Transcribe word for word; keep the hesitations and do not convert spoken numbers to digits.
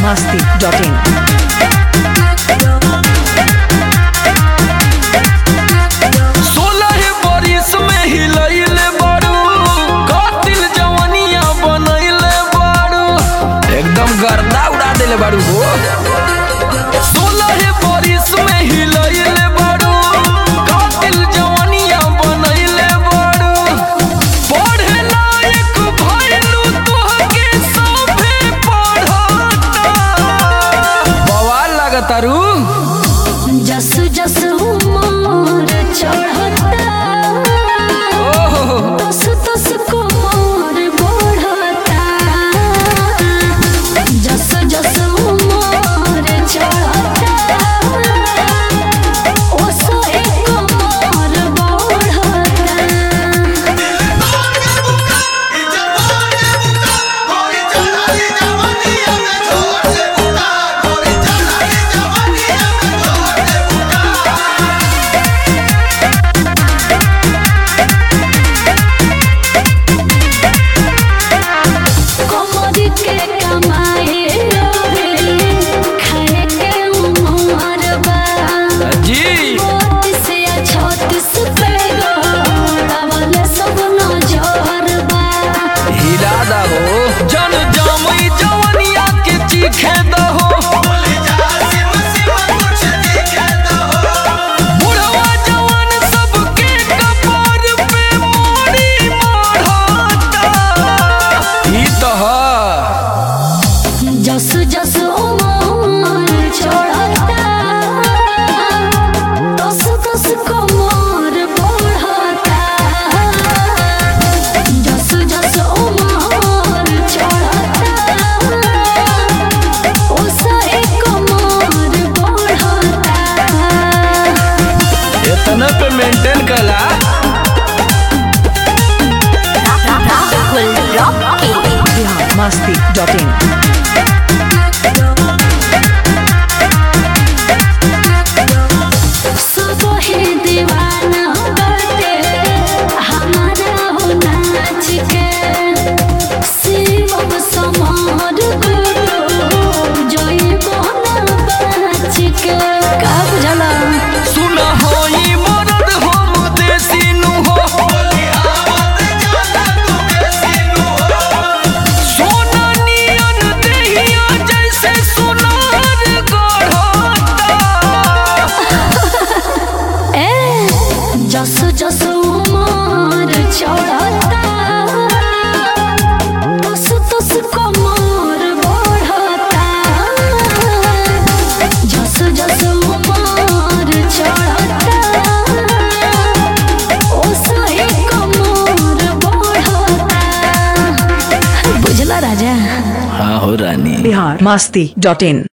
masti dot in. गर्दा उड़ा देले बाड़ू हो सोलह बरिस में हिलैले बाड़ू कातिल जवानिया बनैले बाड़ू पढ़े लायक भइलू तोहके सभे पढ़ता बवाल लागतारू जस जस उमर चढ़ता तस तस कोमर बढ़ता जस जस उमर चढ़ता ओसो एक कोमर बढ़ता जन जामई जवनिया के चीखे दहो बुढ़वा जवान सबके कपार पे मोड़ी मारता ई तह जस जस उमर चढ़ता तस तस कोमर बढ़ता जस जस उमर चढ़ता ओसा एक कोमर बढ़ता इतना पे मेंटेन कला Bihar masti dot in. सब ही दीवाना बाटे हमारा हो नाच के शिवम समार गुरु जोई मोहना बाच के का बुझला सुना होई मरद हम देसी नु हो सोना नियन देहिया जैसे सोनार गढ़ता ए जस जस उमर चढ़ता तस तस कोमर बढ़ता जस जस उमर चढ़ता ओसा एक कोमर बढ़ता बुझला राजा हाँ हो रानी Bihar masti dot in.